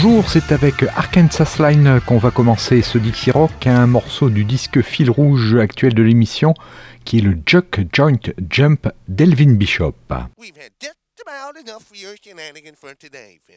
Bonjour, c'est avec Arkansas Line qu'on va commencer ce Dixie Rock, un morceau du disque fil rouge actuel de l'émission qui est le Juke Joint Jump d'Elvin Bishop. We've had just about enough for your shenanigans for today, Phil.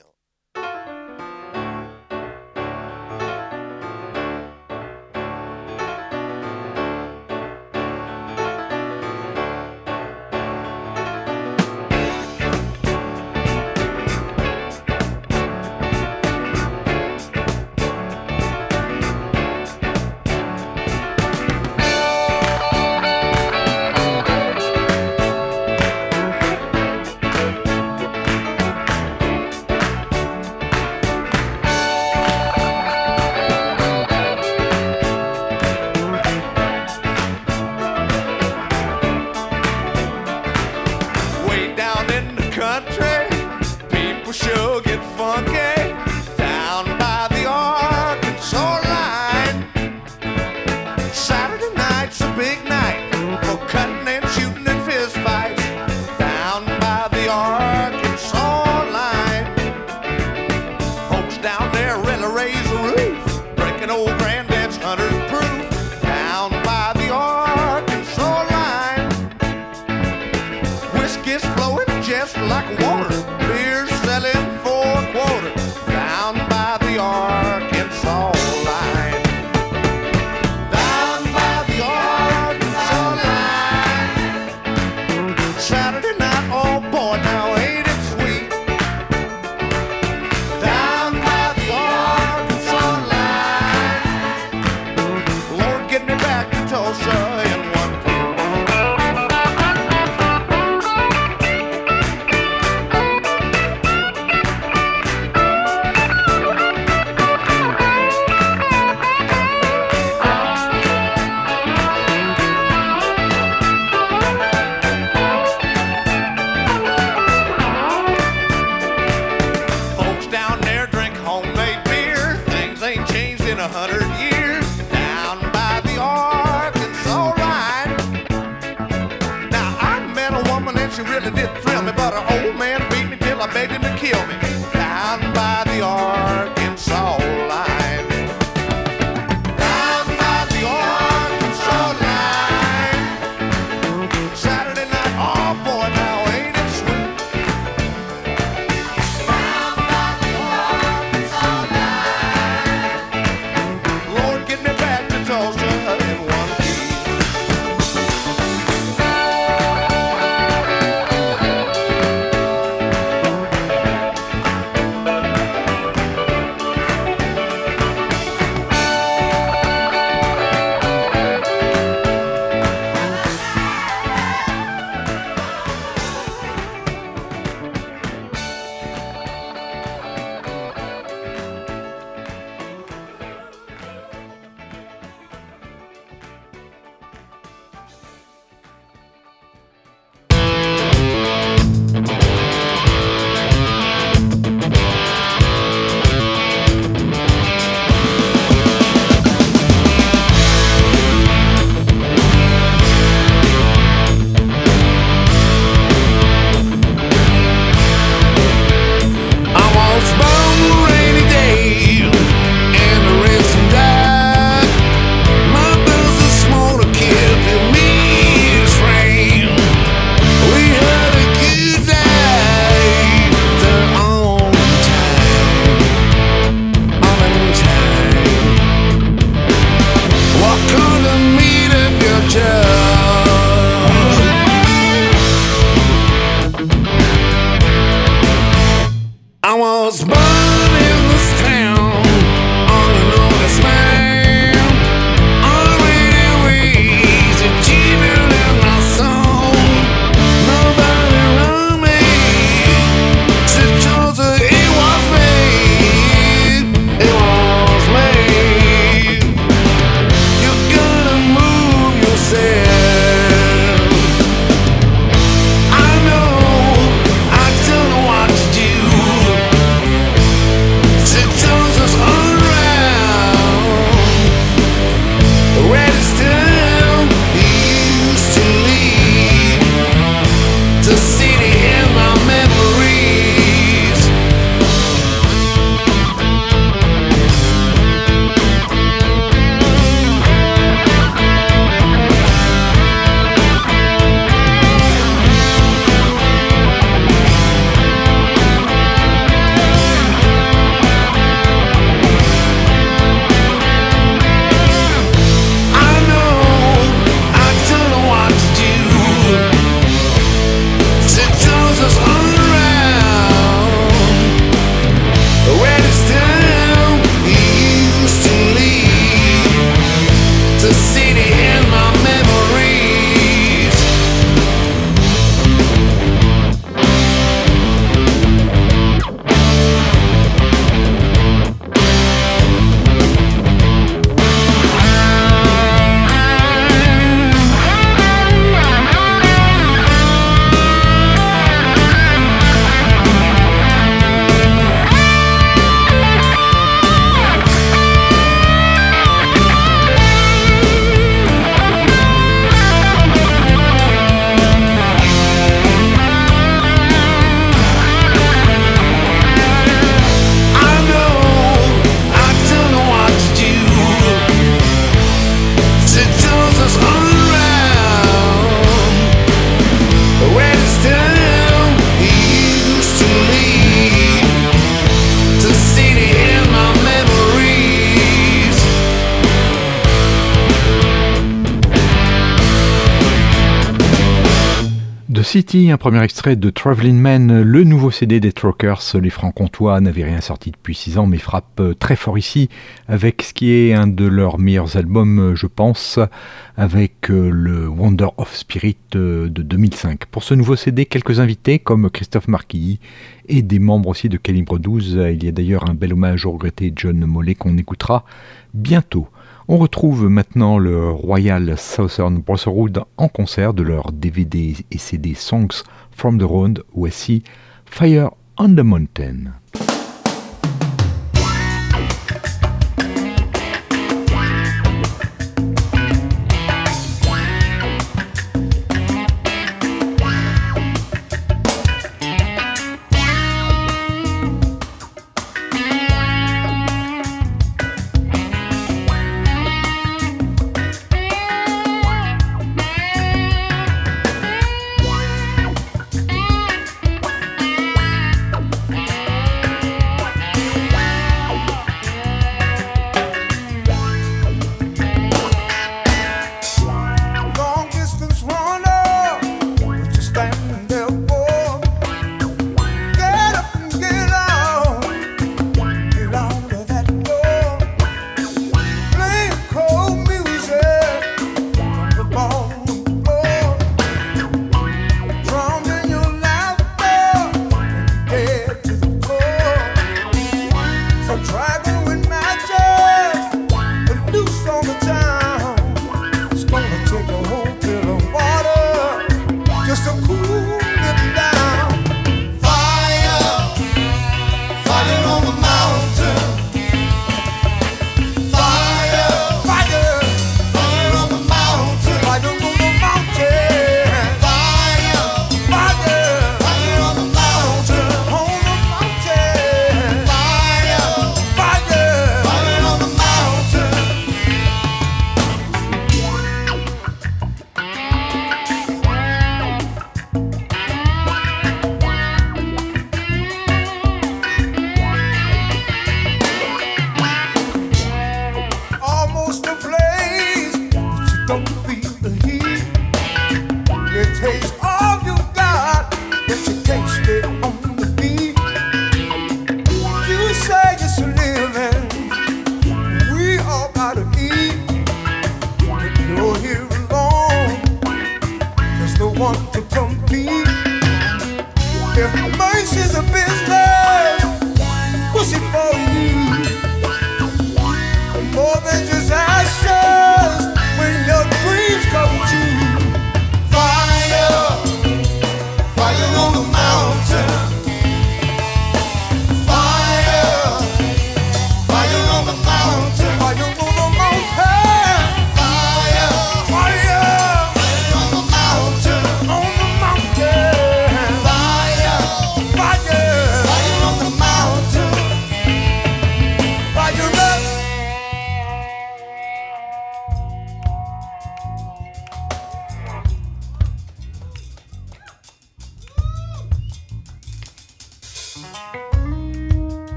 City, un premier extrait de Traveling Man, le nouveau CD des Truckers. Les Franc-Comtois n'avaient rien sorti depuis 6 ans, mais frappent très fort ici, avec ce qui est un de leurs meilleurs albums, je pense, avec le Wonder of Spirit de 2005. Pour ce nouveau CD, quelques invités, comme Christophe Marquilly, et des membres aussi de Calibre 12. Il y a d'ailleurs un bel hommage au regretté John Mollet qu'on écoutera bientôt. On retrouve maintenant le Royal Southern Brotherhood en concert de leur DVD et CD Songs from the Road. Voici Fire on the Mountain.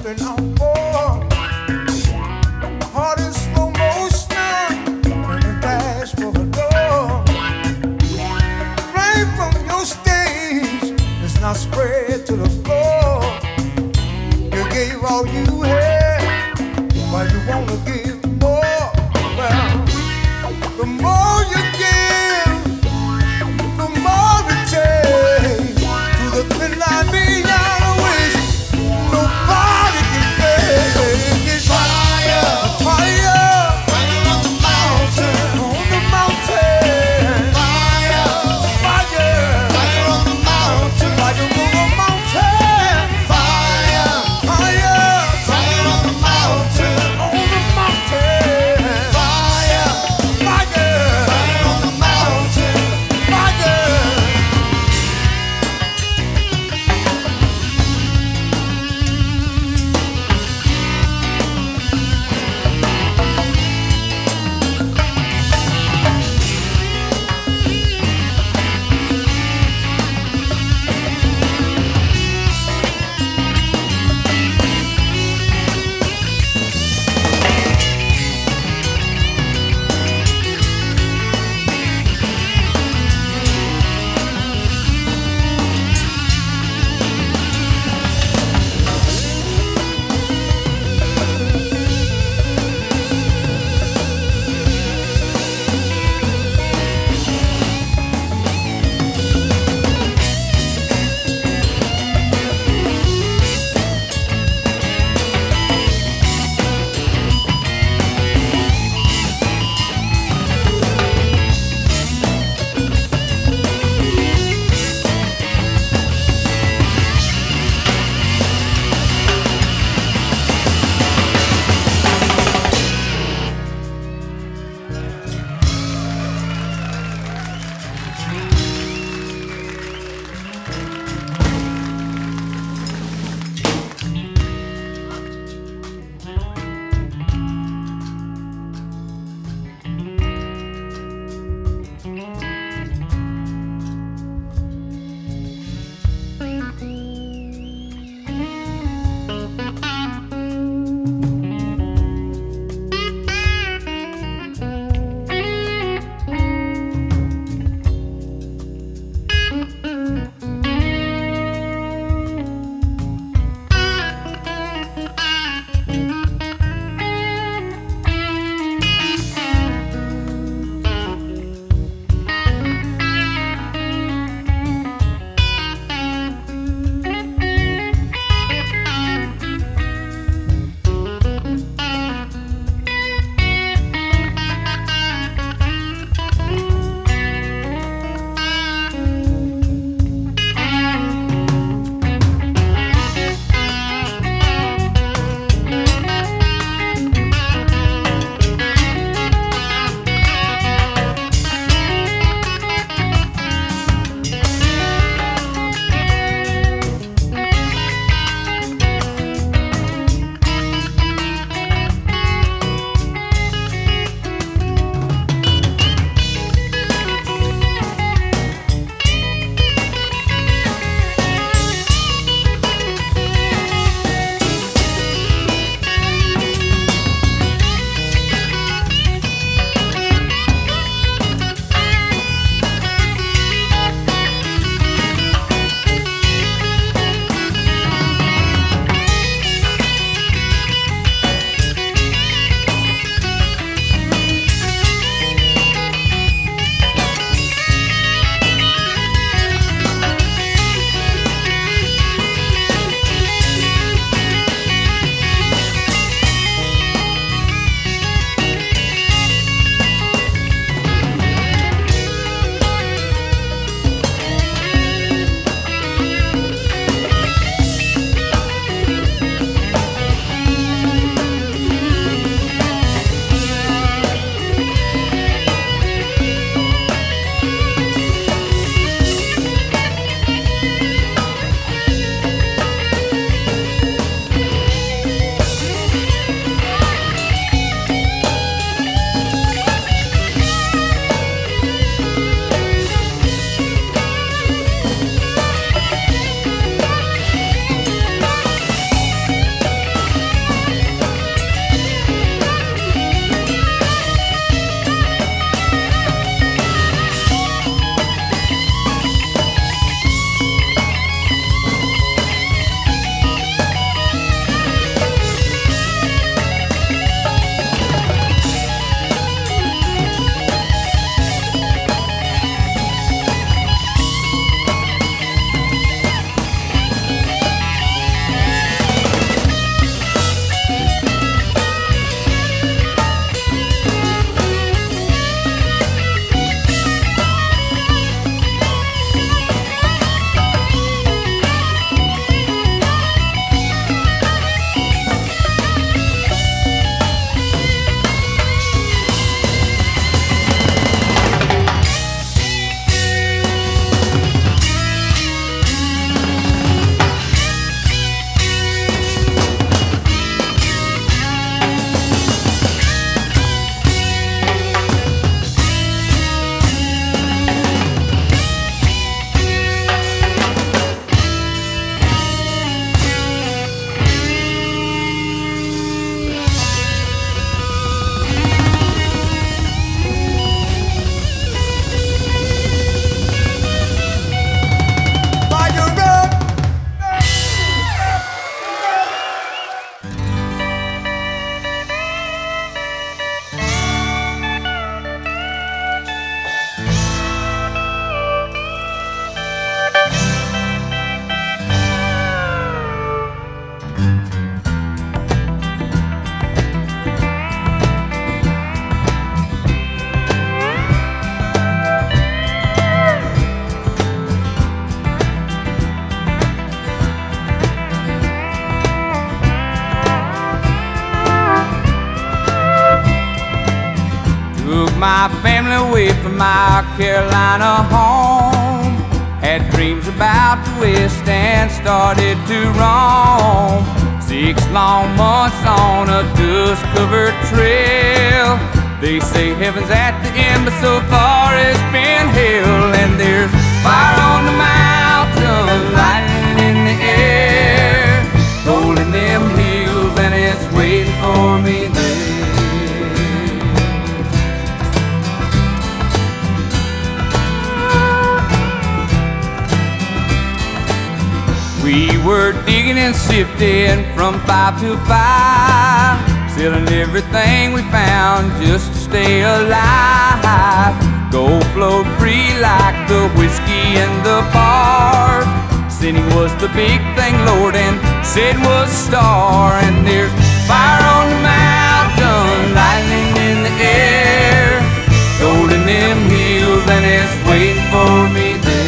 jumping off board. Heart in slow motion, and the dash for the door. Flame from your stage is now spread to the floor. You gave all you had, but you wanna give more. Well, the more you give, the more it takes. To the thin line beyond which nobody can break. It's fire, fire, fire on the mountain, fire, fire, fire on the mountain, fire on the mountain, fire, fire, fire on the mountain, on the mountain. my family away from my Carolina home. Had dreams about the West and started to roam. 6 long months on a dust-covered trail. They say heaven's at the end, but so far it's been hell. And there's fire on the mountain, lightning in the air, rolling them hills, and it's waiting for me there. We were digging and sifting from 5 to 5, selling everything we found just to stay alive. Gold flowed free like the whiskey in the bars. Sinning was the big thing, Lord, and sin was a star. And there's fire on the mountain, lightning in the air, gold in them hills, and it's waiting for me there.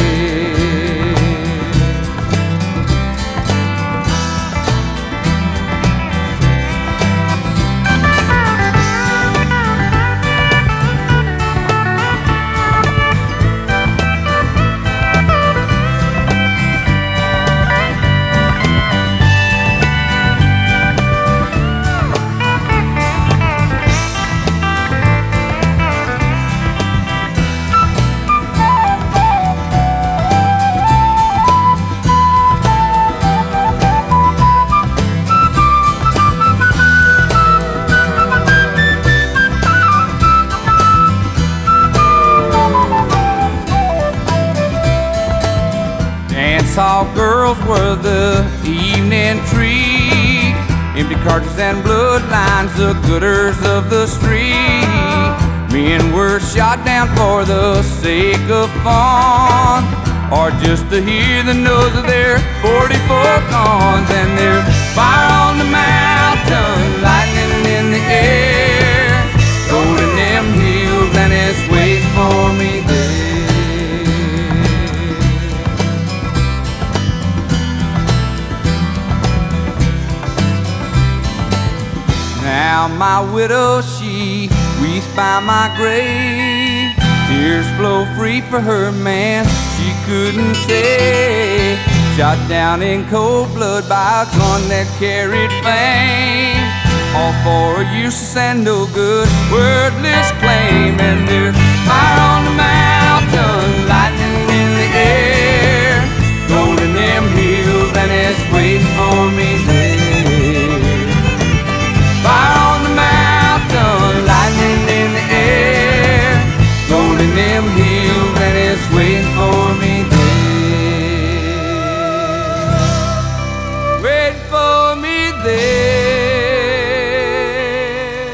All girls were the evening treat, empty cartridges and bloodlines, the gooders of the street. Men were shot down for the sake of fun, or just to hear the noise of their 44 guns. And there's fire on the mountain, lightning in the air, gold in them hills, and it's waiting for me there. Now my widow, she weeps by my grave. Tears flow free for her man she couldn't save. Shot down in cold blood by a gun that carried fame, all for a useless and no good, wordless claim. And there's fire on the mountain, lightning in the air, gold in them hills, and it's waiting for me there. Fire on the mountain, lightning in the air, gold in them hills, and it's waiting for me there. Waiting for me there.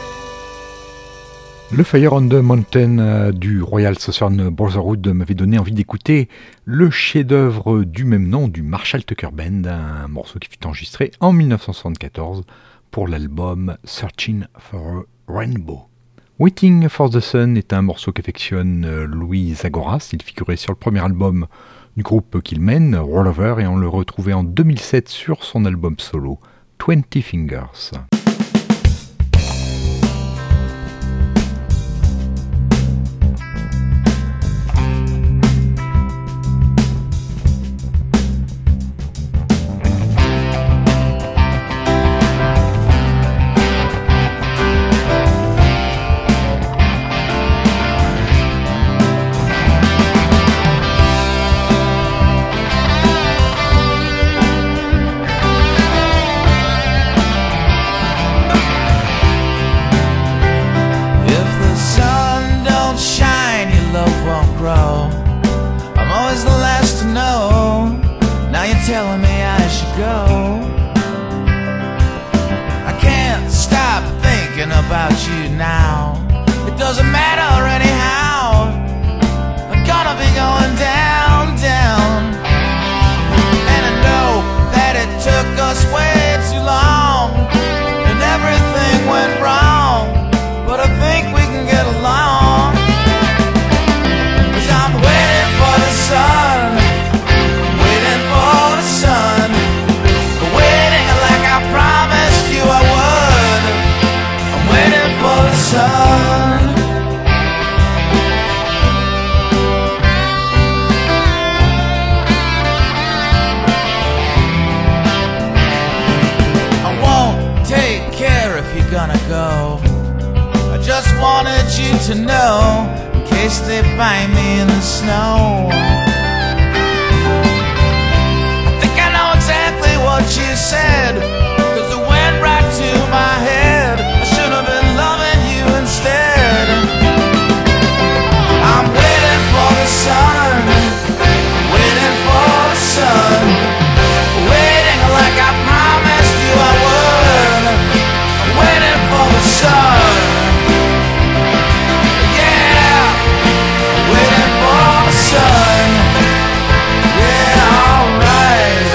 Le Fire on the Mountain du Royal Southern Brotherhood m'avait donné envie d'écouter le chef-d'œuvre du même nom du Marshall Tucker Band, un morceau qui fut enregistré en 1974 pour l'album Searching for a Rainbow. Waiting for the Sun est un morceau qu'affectionne Louis Zagoras. Il figurait sur le premier album du groupe qu'il mène, Rollover, et on le retrouvait en 2007 sur son album solo, 20 Fingers. Telling me I should go. I can't stop thinking about you now. It doesn't matter anyhow. I'm gonna be going down, down. And I know that it took us way too long, and everything went wrong, but I think we can get along. 'Cause I'm waiting for the sun, sun, waiting like I promised you I would. I'm waiting for the sun. find me in the snow. I think I know exactly what you said, 'cause it went right to my head. I should have been loving you instead. I'm waiting for the sun, waiting for the sun, waiting like I promised you I would. I'm waiting for the sun. Yeah, waiting for the sun. Yeah, alright.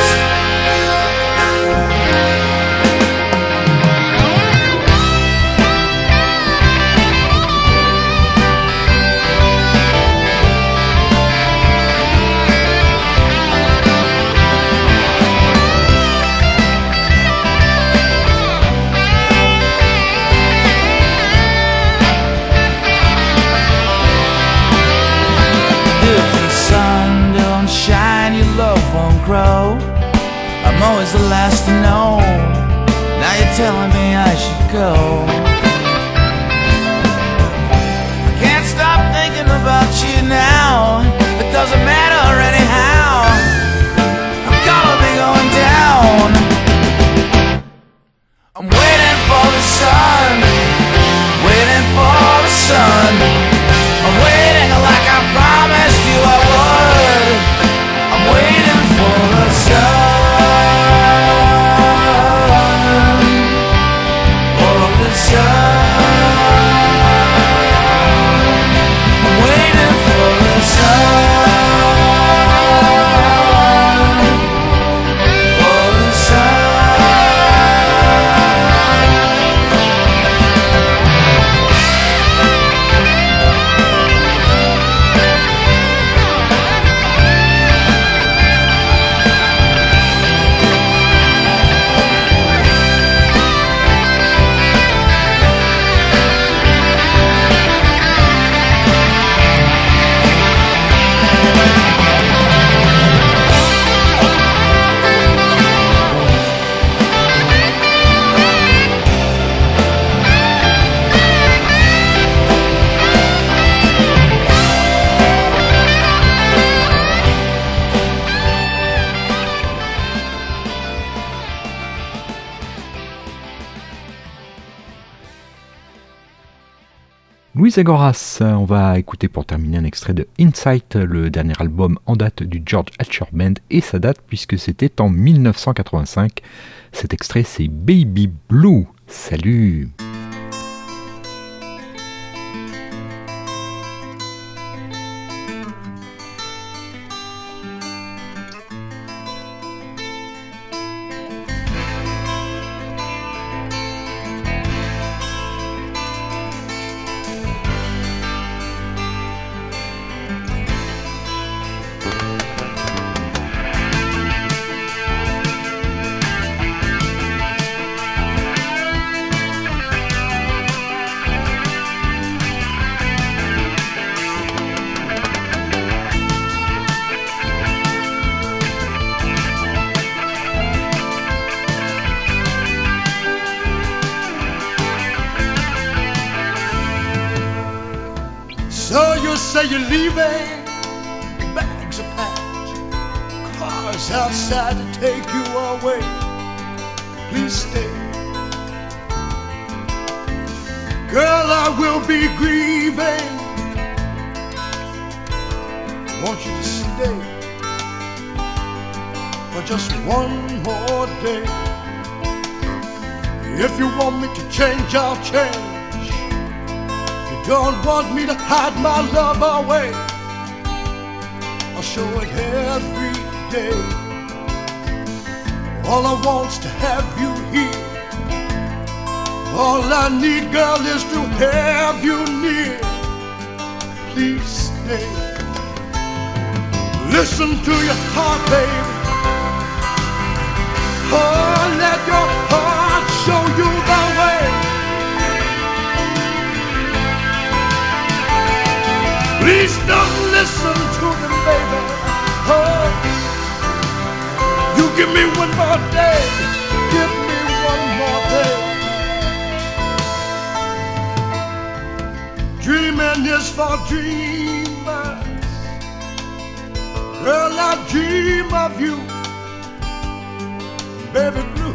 If the sun don't shine, your love won't grow. I'm always the last to know. Now you're telling me I should go. I can't stop thinking about you now. It doesn't matter anyhow. I'm gonna be going down. I'm waiting for the sun, waiting for the sun. I'm waiting like I promised you I would. I'm waiting for the sun, for the sun. I'm waiting for the sun, for the sun. Luis Agoras, on va écouter pour terminer un extrait de Insight, le dernier album en date du George Hatcher Band, et ça date puisque c'était en 1985. Cet extrait c'est Baby Blue. Salut! So you say you're leaving, bags are packed, cars outside to take you away. Please stay. Girl, I will be grieving. I want you to stay for just one more day. If you want me to change, I'll change. Don't want me to hide my love away. I'll show it every day. All I want's to have you here. All I need, girl, is to have you near. Please stay. Listen to your heart, baby. Oh, let your heart show you the way. Please don't listen to them, baby. Oh, you give me one more day. Give me one more day. Dreaming is for dreamers. Girl, I dream of you, baby blue.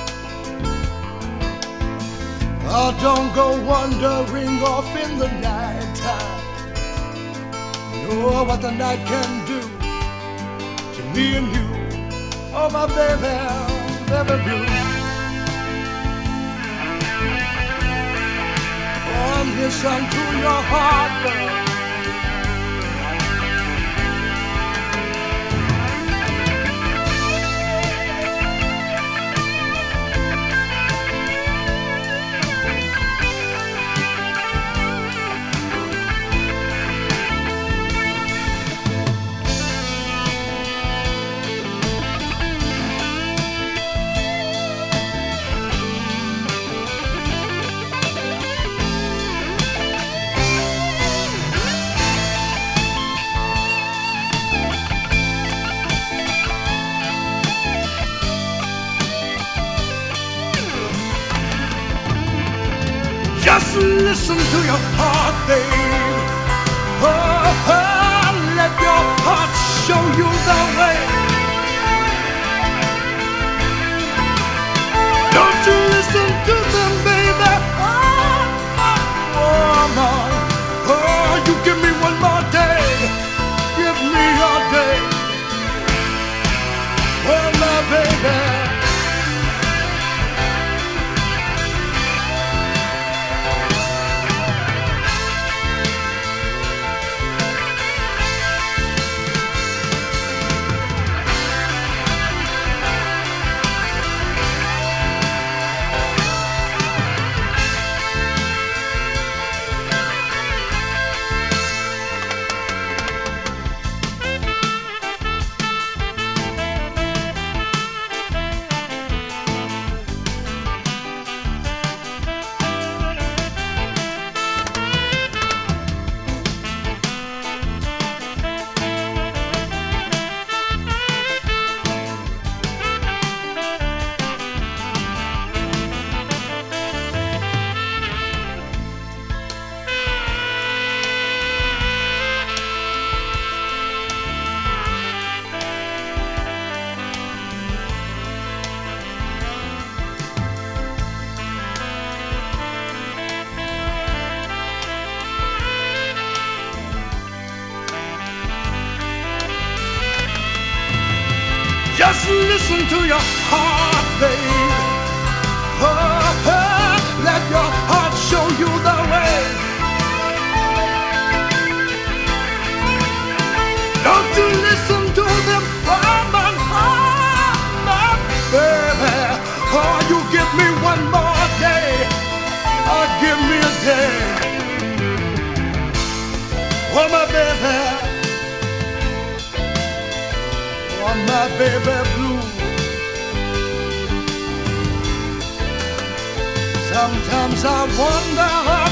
Oh, don't go wandering off in the night time. Know what the night can do to me and you. Oh, my baby, baby blue. Oh, listen to your heart, girl. Just listen to your heart, babe. Oh, oh, let your heart show you the way. Don't you listen to them, baby. Oh, oh, oh, no. Oh, you give me one more day. Give me your day. Oh, my baby. Just listen to your heart, babe. Oh, oh, let your heart show you the way. Don't you listen to them, woman, oh, baby. Oh, you give me one more day. Oh, give me a day. Oh, my baby. Oh, my baby blue. Sometimes I wonder